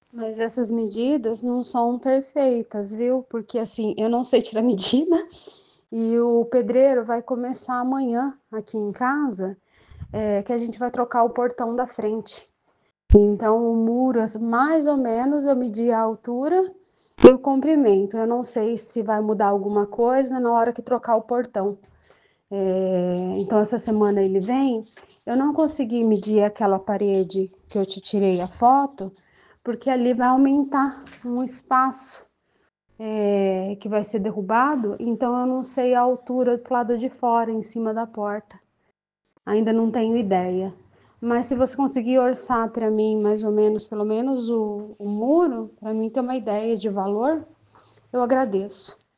Mas essas medidas não são perfeitas, viu? Porque assim, eu não sei tirar medida e o pedreiro vai começar amanhã aqui em casa, que a gente vai trocar o portão da frente. Então, o muro, mais ou menos, eu medi a altura e o comprimento. Eu não sei se vai mudar alguma coisa na hora que trocar o portão. Então, essa semana ele vem. Eu não consegui medir aquela parede que eu te tirei a foto, porque ali vai aumentar um espaço que vai ser derrubado. Então, eu não sei a altura do lado de fora, em cima da porta. Ainda não tenho ideia. Mas se você conseguir orçar para mim mais ou menos, pelo menos o muro, para mim ter uma ideia de valor, eu agradeço.